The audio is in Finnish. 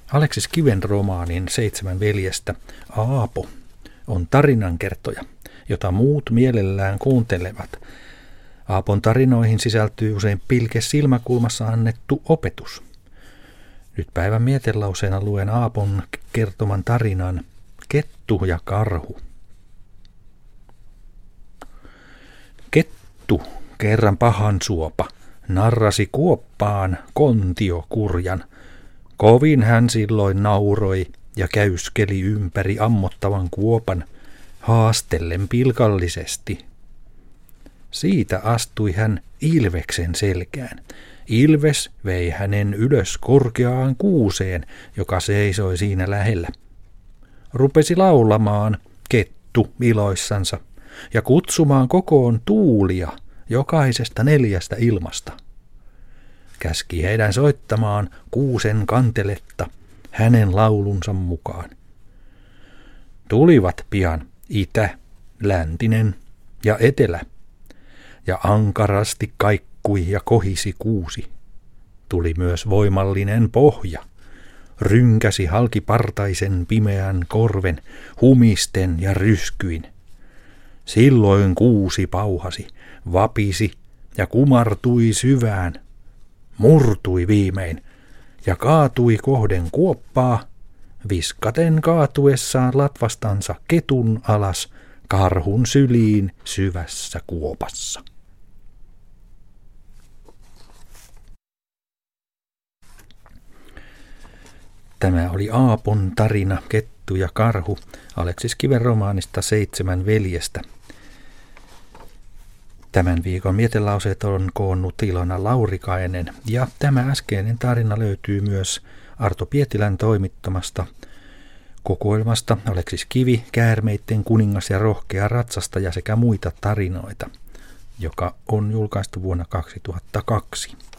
Aleksis Kiven romaanin 7 veljestä Aapo on tarinankertoja, jota muut mielellään kuuntelevat. Aapon tarinoihin sisältyy usein pilke silmäkulmassa annettu opetus. Nyt päivän mietelauseena luen Aapon kertoman tarinan Kettu ja karhu. Kettu, kerran pahan suopa, narrasi kuoppaan kontiokurjan. Kovin hän silloin nauroi ja käyskeli ympäri ammottavan kuopan, haastellen pilkallisesti. Siitä astui hän ilveksen selkään. Ilves vei hänen ylös korkeaan kuuseen, joka seisoi siinä lähellä. Rupesi laulamaan kettu iloissansa ja kutsumaan kokoon tuulia jokaisesta 4 ilmasta. Käski heidän soittamaan kuusen kanteletta hänen laulunsa mukaan. Tulivat pian itä, läntinen ja etelä, ja ankarasti kaikkui ja kohisi kuusi. Tuli myös voimallinen pohja, rynkäsi halkipartaisen pimeän korven humisten ja ryskyin. Silloin kuusi pauhasi, vapisi ja kumartui syvään, murtui viimein ja kaatui kohden kuoppaa, viskaten kaatuessaan latvastansa ketun alas karhun syliin syvässä kuopassa. Tämä oli Aapon tarina Kettu ja karhu Aleksis Kiven romaanista 7 veljestä. Tämän viikon mietelauseet on koonnut Ilona Laurikainen ja tämä äskeinen tarina löytyy myös Arto Pietilän toimittamasta kokoelmasta Aleksis Kivi, Käärmeitten kuningas ja rohkea ratsastaja sekä muita tarinoita, joka on julkaistu vuonna 2002.